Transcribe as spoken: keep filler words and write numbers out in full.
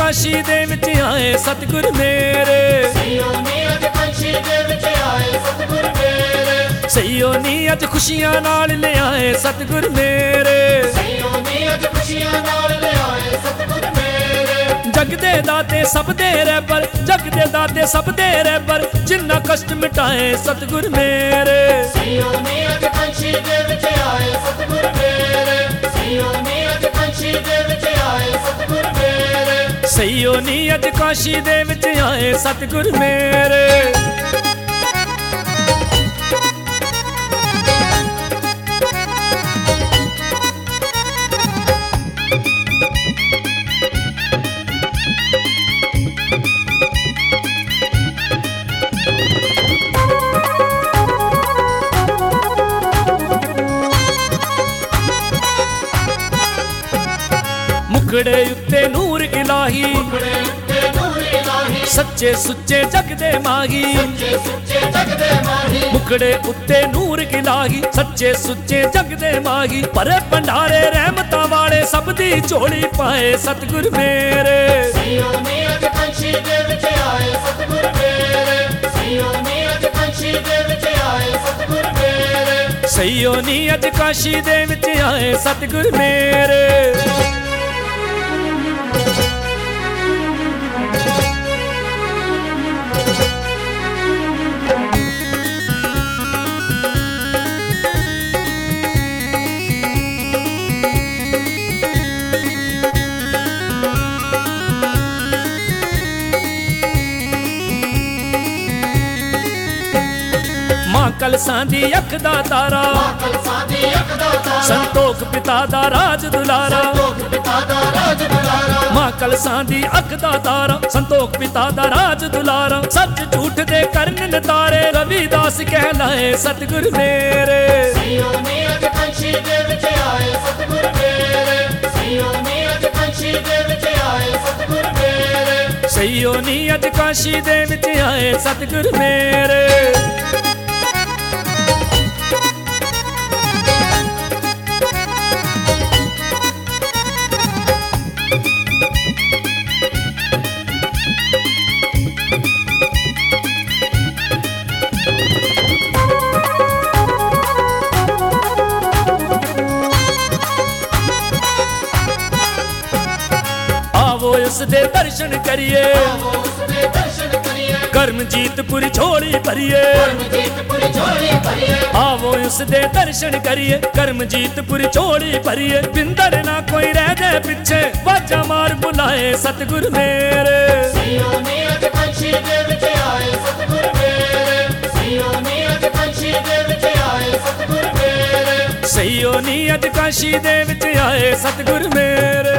काशी दे विच आए सतगुर मेरे। सईयो नी अज काशी दे विच आए सतगुर मेरे। सईयो नी अज खुशियां नाल ले आए सतगुर मेरे। सईयो नी अज खुशियां नाल ले आए सतगुर मेरे। जग दे दाते सब दे रहबर, जग दे दाते सब दे रहबर, जिन्ना कष्ट मिटाए सतगुर मेरे। सईयो नी अज काशी दे विच आए सतगुर मेरे। सईयो नी अज काशी दे विच आए सतगुर मेरे। सईयो नी अज काशी दे विच आए सतगुर मेरे। मुखड़े उत्ते नूर इलाही, मुखड़े उत्ते नूर इलाही, सच्चे सुच्चे जग दे माही। सच्चे सुच्चे जग दे माही। मुखड़े उत्ते नूर इलाही, सच्चे सुच्चे जग दे माही। परे भंडारे रहमतां वाले सब दी झोली पाए सतगुर मेरे। सईयो नी अज काशी दे विच आए सतगुर मेरे। सईयो नी अज काशी दे विच आए सतगुर मेरे। सईयो नी अज काशी दे विच आए सतगुर मेरे। कलसां दी अख दा तारा, कलसां दी अख दा तारा, संतोख पिता दा राज दुलारा। संतोख पिता दा राज दुलारा। मां कलसां दी अख दा तारा, संतोख पिता दा राज दुलारा। सच झूठ दे करन नतारे, रविदास कहलाए सतगुर मेरे। सईयो नी अज काशी दे विच आए सतगुर मेरे। सईयो नी अज काशी दे विच आए सतगुर मेरे। सईयो नी अज काशी दे विच आए सतगुर मेरे। उसदे दर्शन करिए, उसदे दर्शन करिए, कर्मजीतपुर झोली भरिए। कर्मजीतपुर झोली भरिए। आवो उसदे दर्शन करिए, कर्मजीतपुर झोली भरिए। बिंदर ना कोई रह जाए पीछे, वाजा मार बुलाए सतगुर मेरे। सईयो नी अज काशी दे विच आए सतगुर मेरे। सईयो नी अज काशी दे विच आए सतगुर मेरे। सईयो नी अज काशी दे विच आए सतगुर मेरे।